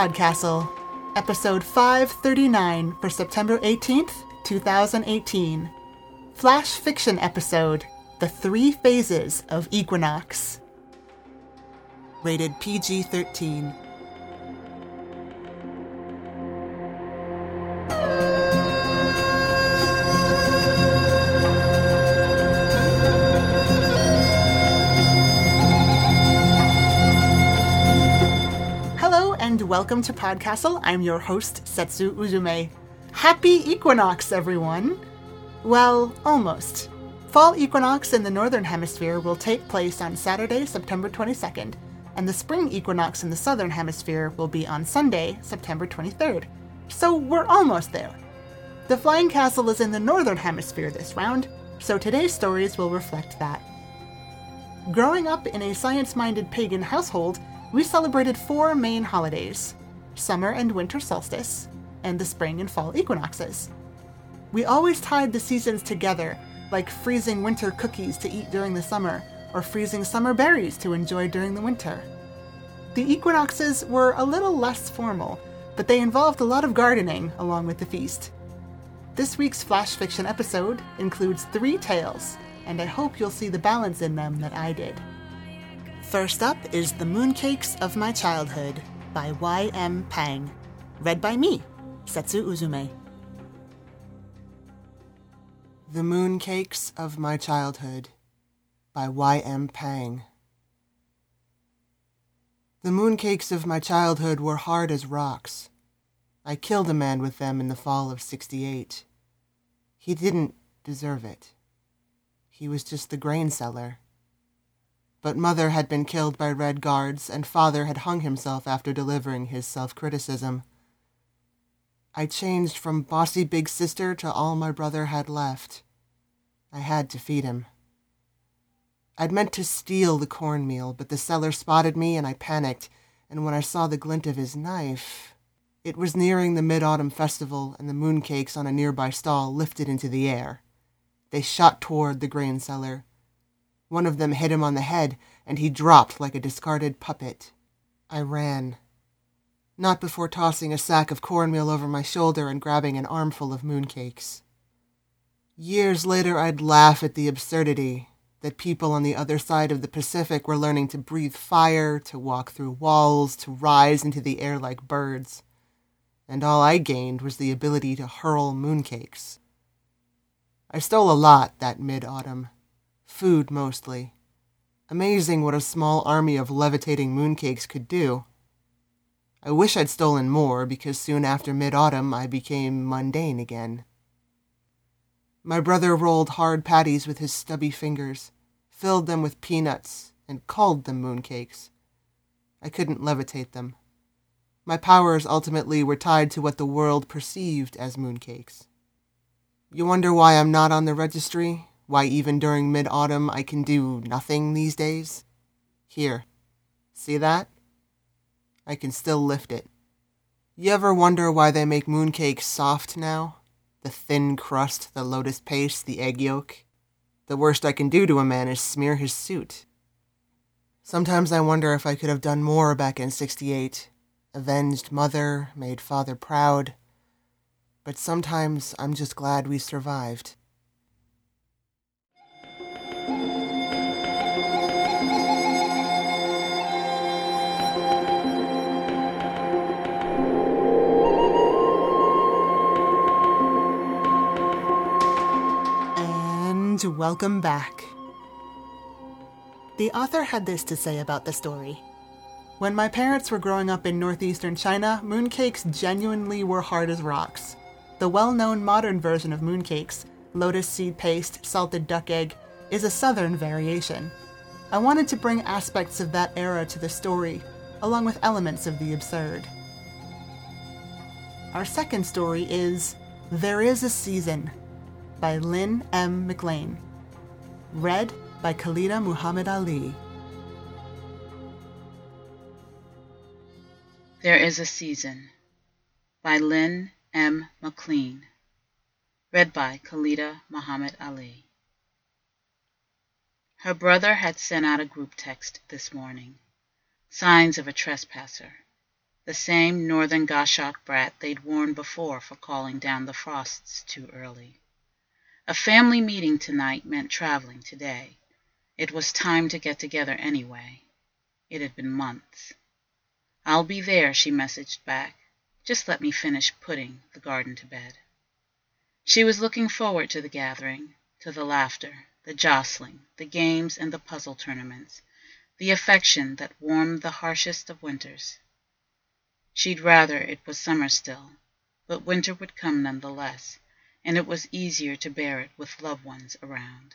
Podcastle, episode 539 for September 18th, 2018. Flash fiction episode, The 3 Phases of Equinox. Rated PG-13. Welcome to Podcastle. I'm your host, Setsu Uzume. Happy Equinox, everyone! Well, almost. Fall equinox in the Northern Hemisphere will take place on Saturday, September 22nd, and the spring equinox in the Southern Hemisphere will be on Sunday, September 23rd. So we're almost there. The Flying Castle is in the Northern Hemisphere this round, so today's stories will reflect that. Growing up in a science-minded pagan household, we celebrated 4 main holidays: summer and winter solstice, and the spring and fall equinoxes. We always tied the seasons together, like freezing winter cookies to eat during the summer, or freezing summer berries to enjoy during the winter. The equinoxes were a little less formal, but they involved a lot of gardening along with the feast. This week's flash fiction episode includes 3 tales, and I hope you'll see the balance in them that I did. First up is The Mooncakes of My Childhood by Y.M. Pang. Read by me, Setsu Uzume. The Mooncakes of My Childhood by Y.M. Pang. The mooncakes of my childhood were hard as rocks. I killed a man with them in the fall of '68. He didn't deserve it. He was just the grain seller. But mother had been killed by Red Guards, and father had hung himself after delivering his self-criticism. I changed from bossy big sister to all my brother had left. I had to feed him. I'd meant to steal the cornmeal, but the seller spotted me and I panicked, and when I saw the glint of his knife... It was nearing the Mid-Autumn Festival, and the mooncakes on a nearby stall lifted into the air. They shot toward the grain seller. One of them hit him on the head, and he dropped like a discarded puppet. I ran. Not before tossing a sack of cornmeal over my shoulder and grabbing an armful of mooncakes. Years later, I'd laugh at the absurdity that people on the other side of the Pacific were learning to breathe fire, to walk through walls, to rise into the air like birds. And all I gained was the ability to hurl mooncakes. I stole a lot that mid-autumn. Food, mostly. Amazing what a small army of levitating mooncakes could do. I wish I'd stolen more, because soon after mid-autumn I became mundane again. My brother rolled hard patties with his stubby fingers, filled them with peanuts, and called them mooncakes. I couldn't levitate them. My powers ultimately were tied to what the world perceived as mooncakes. You wonder why I'm not on the registry? Why even during mid-autumn I can do nothing these days? Here. See that? I can still lift it. You ever wonder why they make mooncakes soft now? The thin crust, the lotus paste, the egg yolk. The worst I can do to a man is smear his suit. Sometimes I wonder if I could have done more back in '68. Avenged mother, made father proud. But sometimes I'm just glad we survived. Welcome back. The author had this to say about the story. When my parents were growing up in northeastern China, mooncakes genuinely were hard as rocks. The well-known modern version of mooncakes, lotus seed paste, salted duck egg, is a southern variation. I wanted to bring aspects of that era to the story, along with elements of the absurd. Our second story is There Is a Season by Lynn M. McLean. Read by Khalida Muhammad Ali. There Is a Season by Lynn M. McLean. Read by Khalida Muhammad Ali. Her brother had sent out a group text this morning. Signs of a trespasser. the same northern goshawk brat they'd warned before for calling down the frosts too early. A family meeting tonight meant traveling today. It was time to get together anyway. It had been months. "I'll be there," she messaged back. "Just let me finish putting the garden to bed." She was looking forward to the gathering, to the laughter, the jostling, the games and the puzzle tournaments, the affection that warmed the harshest of winters. She'd rather it was summer still, but winter would come nonetheless, and it was easier to bear it with loved ones around.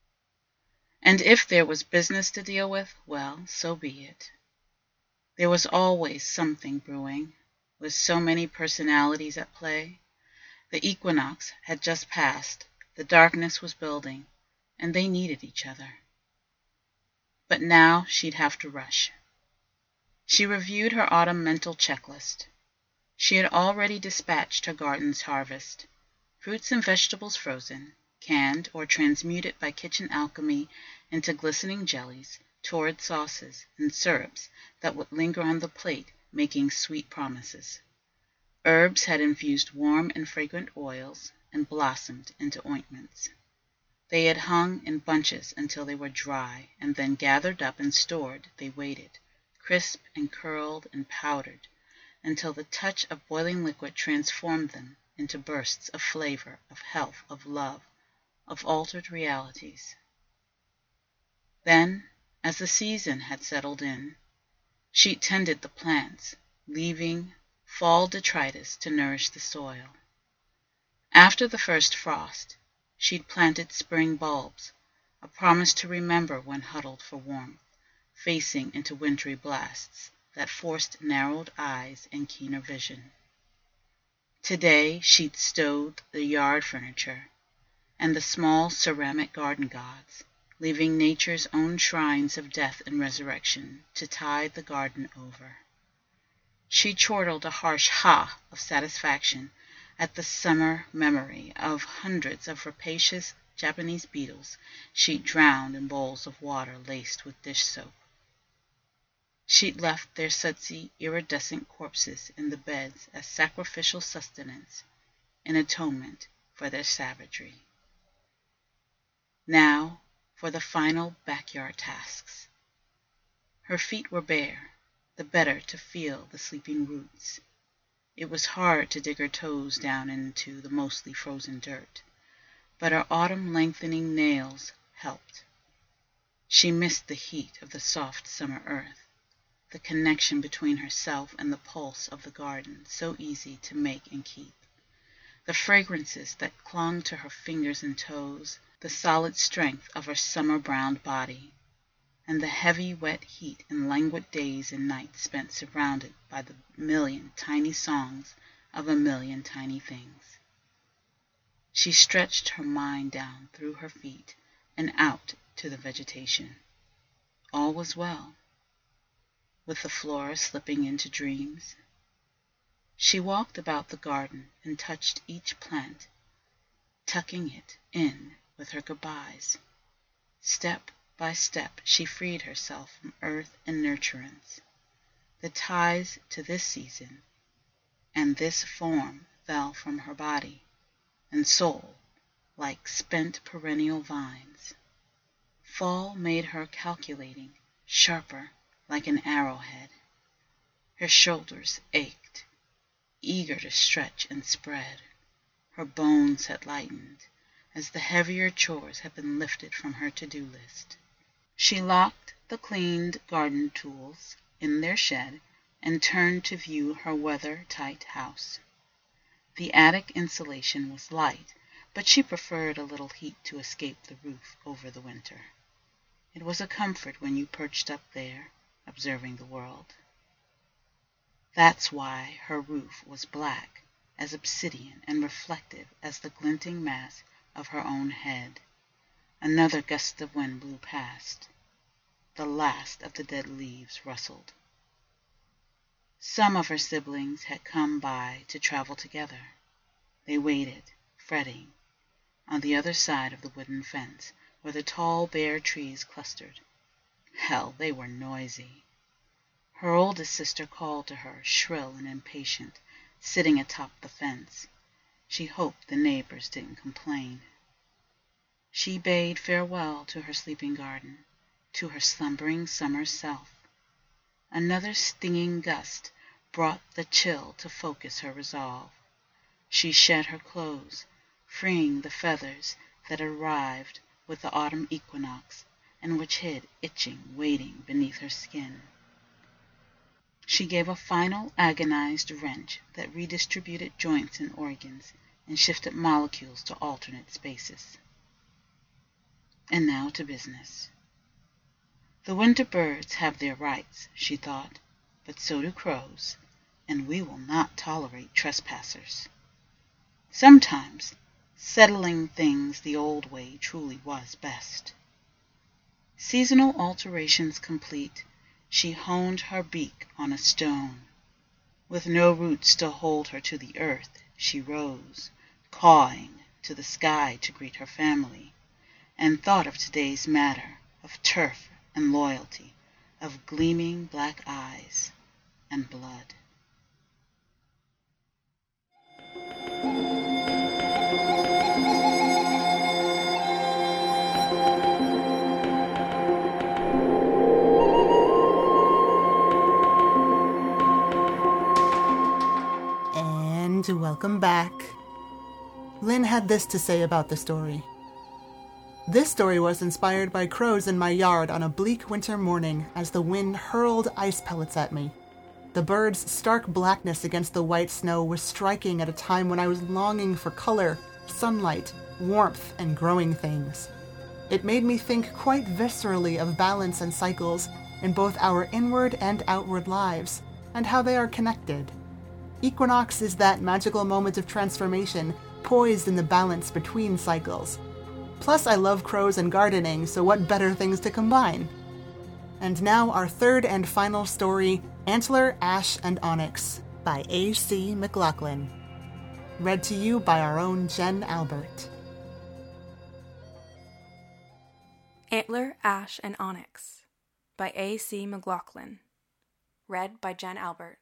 And if there was business to deal with, well, so be it. There was always something brewing, with so many personalities at play. The equinox had just passed, the darkness was building, and they needed each other. But now she'd have to rush. She reviewed her autumn mental checklist. She had already dispatched her garden's harvest, fruits and vegetables frozen, canned or transmuted by kitchen alchemy into glistening jellies, torrid sauces, and syrups that would linger on the plate, making sweet promises. Herbs had infused warm and fragrant oils and blossomed into ointments. They had hung in bunches until they were dry, and then gathered up and stored, they waited, crisp and curled and powdered, until the touch of boiling liquid transformed them into bursts of flavor, of health, of love, of altered realities. Then, as the season had settled in, she tended the plants, leaving fall detritus to nourish the soil. After the first frost, she'd planted spring bulbs, a promise to remember when huddled for warmth, facing into wintry blasts that forced narrowed eyes and keener vision. Today she'd stowed the yard furniture and the small ceramic garden gods, leaving nature's own shrines of death and resurrection to tide the garden over. She chortled a harsh ha of satisfaction at the summer memory of hundreds of rapacious Japanese beetles she'd drowned in bowls of water laced with dish soap. She'd left their sudsy, iridescent corpses in the beds as sacrificial sustenance, in atonement for their savagery. Now for the final backyard tasks. Her feet were bare, the better to feel the sleeping roots. It was hard to dig her toes down into the mostly frozen dirt, but her autumn-lengthening nails helped. She missed the heat of the soft summer earth, the connection between herself and the pulse of the garden, so easy to make and keep, the fragrances that clung to her fingers and toes, the solid strength of her summer-browned body, and the heavy, wet heat and languid days and nights spent surrounded by the million tiny songs of a million tiny things. She stretched her mind down through her feet and out to the vegetation. All was well, with the flora slipping into dreams. She walked about the garden and touched each plant, tucking it in with her goodbyes. Step by step she freed herself from earth and nurturance. The ties to this season and this form fell from her body and soul like spent perennial vines. Fall made her calculating, sharper like an arrowhead. Her shoulders ached, eager to stretch and spread. Her bones had lightened as the heavier chores had been lifted from her to-do list. She locked the cleaned garden tools in their shed and turned to view her weather-tight house. The attic insulation was light, but she preferred a little heat to escape the roof over the winter. It was a comfort when you perched up there, observing the world. That's why her roof was black as obsidian and reflective as the glinting mass of her own head. Another gust of wind blew past. The last of the dead leaves rustled. Some of her siblings had come by to travel together. They waited, fretting, on the other side of the wooden fence, where the tall bare trees clustered. Hell, they were noisy. Her oldest sister called to her, shrill and impatient, sitting atop the fence. She hoped the neighbors didn't complain. She bade farewell to her sleeping garden, to her slumbering summer self. Another stinging gust brought the chill to focus her resolve. She shed her clothes, freeing the feathers that arrived with the autumn equinox, and which hid itching, waiting beneath her skin. She gave a final agonized wrench that redistributed joints and organs and shifted molecules to alternate spaces. And now to business. The winter birds have their rights, she thought, but so do crows, and we will not tolerate trespassers. Sometimes settling things the old way truly was best. Seasonal alterations complete, she honed her beak on a stone. With no roots to hold her to the earth, she rose, cawing to the sky to greet her family, and thought of today's matter, of turf and loyalty, of gleaming black eyes and blood. And welcome back. Lynn had this to say about the story. This story was inspired by crows in my yard on a bleak winter morning as the wind hurled ice pellets at me. The birds' stark blackness against the white snow was striking at a time when I was longing for color, sunlight, warmth, and growing things. It made me think quite viscerally of balance and cycles in both our inward and outward lives, and how they are connected. Equinox is that magical moment of transformation, poised in the balance between cycles. Plus, I love crows and gardening, so what better things to combine? And now our third and final story, Antler, Ash, and Onyx, by A.C. McLaughlin. Read to you by our own Jen Albert. Antler, Ash, and Onyx, by A.C. McLaughlin. Read by Jen Albert.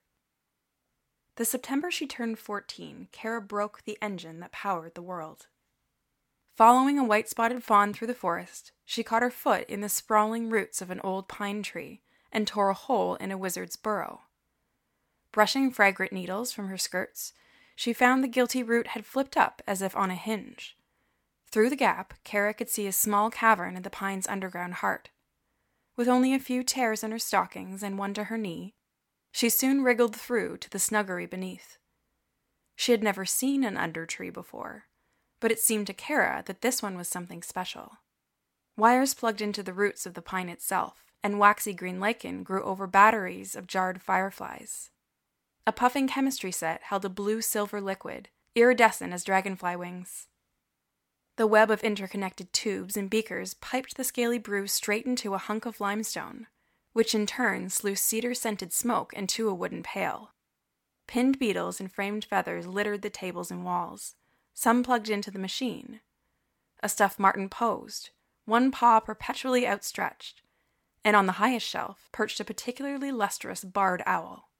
The September she turned 14, Kara broke the engine that powered the world. Following a white-spotted fawn through the forest, she caught her foot in the sprawling roots of an old pine tree and tore a hole in a wizard's burrow. Brushing fragrant needles from her skirts, she found the guilty root had flipped up as if on a hinge. Through the gap, Kara could see a small cavern in the pine's underground heart. With only a few tears in her stockings and one to her knee, she soon wriggled through to the snuggery beneath. She had never seen an undertree before, but it seemed to Kara that this one was something special. Wires plugged into the roots of the pine itself, and waxy green lichen grew over batteries of jarred fireflies. A puffing chemistry set held a blue-silver liquid, iridescent as dragonfly wings. The web of interconnected tubes and beakers piped the scaly brew straight into a hunk of limestone, which in turn slew cedar-scented smoke into a wooden pail. Pinned beetles and framed feathers littered the tables and walls, some plugged into the machine. A stuffed marten posed, one paw perpetually outstretched, and on the highest shelf perched a particularly lustrous barred owl.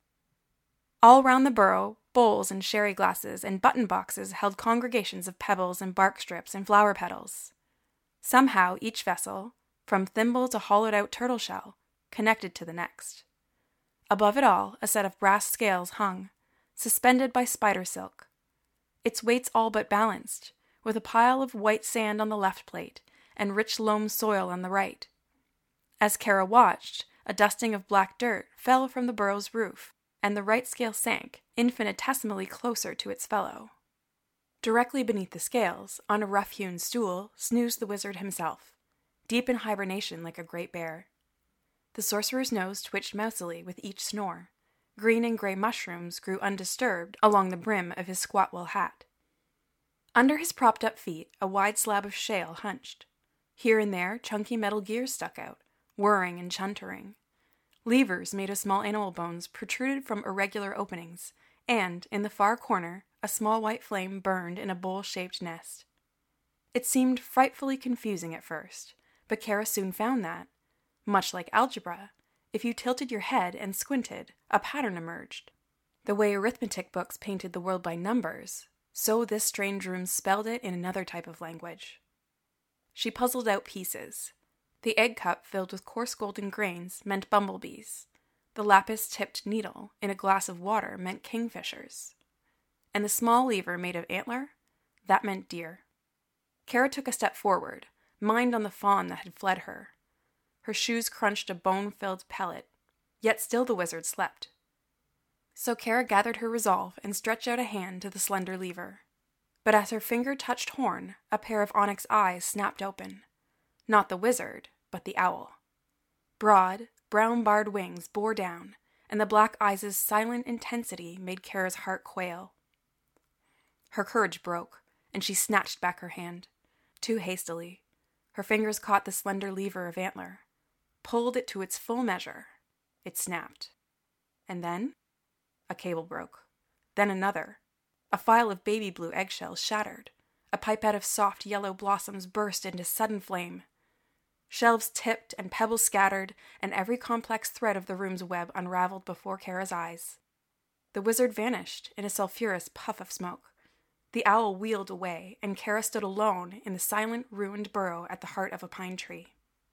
All round the burrow, bowls and sherry glasses and button boxes held congregations of pebbles and bark strips and flower petals. Somehow each vessel, from thimble to hollowed-out turtle shell, connected to the next. Above it all, a set of brass scales hung, suspended by spider silk. Its weights all but balanced, with a pile of white sand on the left plate and rich loam soil on the right. As Kara watched, a dusting of black dirt fell from the burrow's roof, and the right scale sank, infinitesimally closer to its fellow. Directly beneath the scales, on a rough-hewn stool, snoozed the wizard himself, deep in hibernation like a great bear. The sorcerer's nose twitched mousily with each snore. Green and gray mushrooms grew undisturbed along the brim of his squat-wool hat. Under his propped-up feet, a wide slab of shale hunched. Here and there, chunky metal gears stuck out, whirring and chuntering. Levers made of small animal bones protruded from irregular openings, and, in the far corner, a small white flame burned in a bowl-shaped nest. It seemed frightfully confusing at first, but Kara soon found that, much like algebra, If you tilted your head and squinted, a pattern emerged. The way arithmetic books painted the world by numbers, so this strange room spelled it in another type of language. She puzzled out pieces. The egg cup filled with coarse golden grains meant bumblebees. The lapis-tipped needle in a glass of water meant kingfishers. And the small lever made of antler, that meant deer. Kara took a step forward, mind on the fawn that had fled her. Her shoes crunched a bone-filled pellet, yet still the wizard slept. So Kara gathered her resolve and stretched out a hand to the slender lever. But as her finger touched horn, a pair of onyx eyes snapped open. Not the wizard, but the owl. Broad, brown-barred wings bore down, and the black eyes' silent intensity made Kara's heart quail. Her courage broke, and she snatched back her hand. Too hastily. Her fingers caught the slender lever of antler, pulled it to its full measure. It snapped. And then a cable broke. Then another. A file of baby blue eggshells shattered. A pipette of soft yellow blossoms burst into sudden flame. Shelves tipped and pebbles scattered, and every complex thread of the room's web unraveled before Kara's eyes. The wizard vanished in a sulphurous puff of smoke. The owl wheeled away, and Kara stood alone in the silent, ruined burrow at the heart of a pine tree.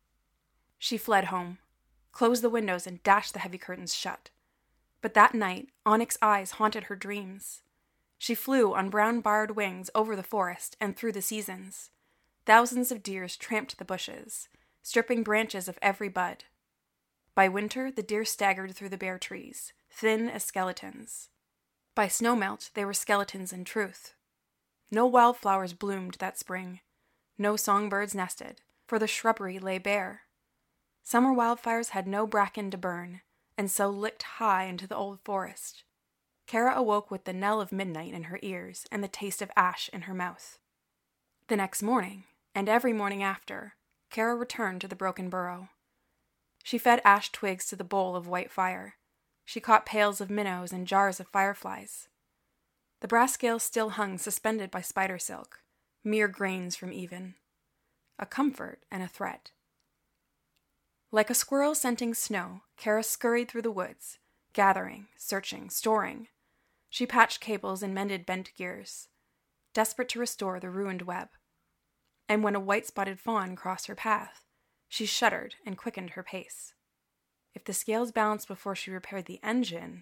She fled home, closed the windows, and dashed the heavy curtains shut. But that night, onyx eyes haunted her dreams. She flew on brown-barred wings over the forest and through the seasons. Thousands of deer tramped the bushes, stripping branches of every bud. By winter, the deer staggered through the bare trees, thin as skeletons. By snowmelt, they were skeletons in truth. No wildflowers bloomed that spring. No songbirds nested, for the shrubbery lay bare. Summer wildfires had no bracken to burn, and so licked high into the old forest. Kara awoke with the knell of midnight in her ears and the taste of ash in her mouth. The next morning, and every morning after, Kara returned to the broken burrow. She fed ash twigs to the bowl of white fire. She caught pails of minnows and jars of fireflies. The brass scales still hung suspended by spider silk, mere grains from even. A comfort and a threat. Like a squirrel scenting snow, Kara scurried through the woods, gathering, searching, storing. She patched cables and mended bent gears, desperate to restore the ruined web. And when a white-spotted fawn crossed her path, she shuddered and quickened her pace. If the scales balanced before she repaired the engine...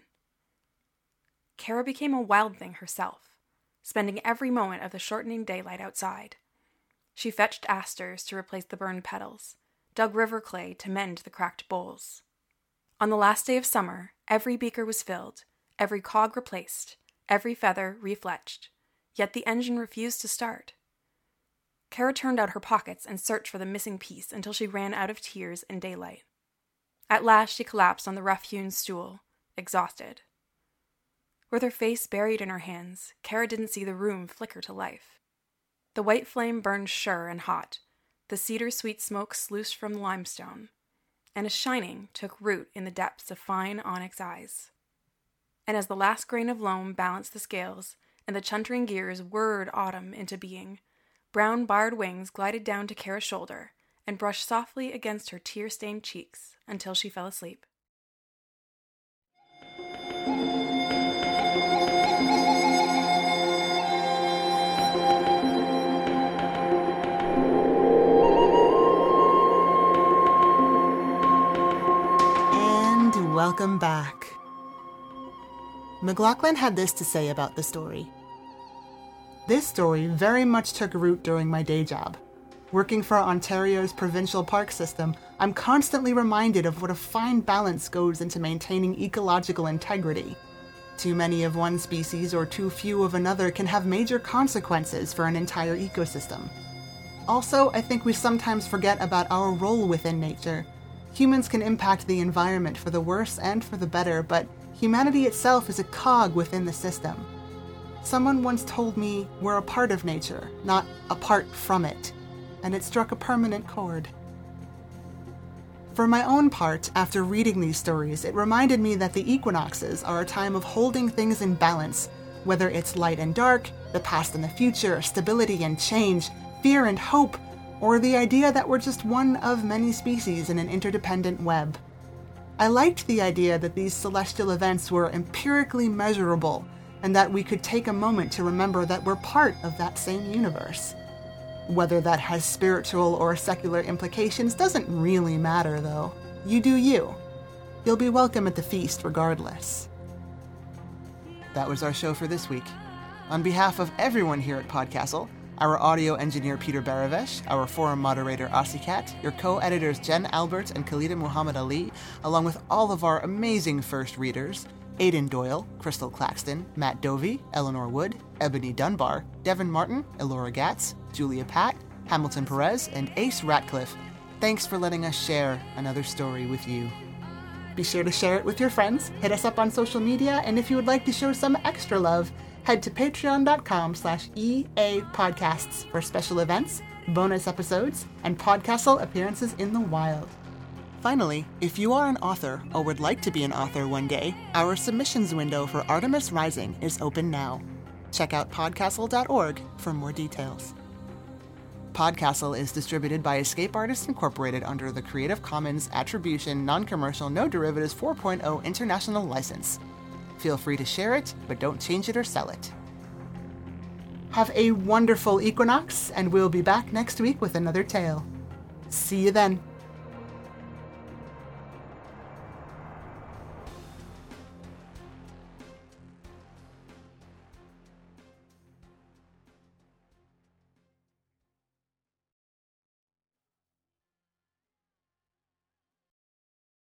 Kara became a wild thing herself, spending every moment of the shortening daylight outside. She fetched asters to replace the burned petals, dug river clay to mend the cracked bowls. On the last day of summer, every beaker was filled, every cog replaced, every feather refletched, yet the engine refused to start. Kara turned out her pockets and searched for the missing piece until she ran out of tears and daylight. At last she collapsed on the rough-hewn stool, exhausted. With her face buried in her hands, Kara didn't see the room flicker to life. The white flame burned sure and hot, the cedar-sweet smoke sluiced from the limestone, and a shining took root in the depths of fine onyx eyes. And as the last grain of loam balanced the scales, and the chuntering gears whirred autumn into being, brown barred wings glided down to Kara's shoulder and brushed softly against her tear-stained cheeks until she fell asleep. And welcome back. McLaughlin had this to say about the story. This story very much took root during my day job. Working for Ontario's provincial park system, I'm constantly reminded of what a fine balance goes into maintaining ecological integrity. Too many of one species or too few of another can have major consequences for an entire ecosystem. Also, I think we sometimes forget about our role within nature. Humans can impact the environment for the worse and for the better, but humanity itself is a cog within the system. Someone once told me we're a part of nature, not apart from it, and it struck a permanent chord. For my own part, after reading these stories, it reminded me that the equinoxes are a time of holding things in balance, whether it's light and dark, the past and the future, stability and change, fear and hope, or the idea that we're just one of many species in an interdependent web. I liked the idea that these celestial events were empirically measurable and that we could take a moment to remember that we're part of that same universe. Whether that has spiritual or secular implications doesn't really matter, though. You do you. You'll be welcome at the feast regardless. That was our show for this week. On behalf of everyone here at Podcastle, our audio engineer Peter Baravesh, our forum moderator Osicat, your co-editors Jen Albert and Khalida Muhammad Ali, along with all of our amazing first readers, Aidan Doyle, Crystal Claxton, Matt Dovey, Eleanor Wood, Ebony Dunbar, Devin Martin, Elora Gatz, Julia Patt, Hamilton Perez, and Ace Ratcliffe. Thanks for letting us share another story with you. Be sure to share it with your friends, hit us up on social media, and if you would like to show some extra love, head to patreon.com/EAPodcasts for special events, bonus episodes, and Podcastle appearances in the wild. Finally, if you are an author or would like to be an author one day, our submissions window for Artemis Rising is open now. Check out podcastle.org for more details. Podcastle is distributed by Escape Artists Incorporated under the Creative Commons Attribution Non-Commercial No Derivatives 4.0 International License. Feel free to share it, but don't change it or sell it. Have a wonderful equinox, and we'll be back next week with another tale. See you then.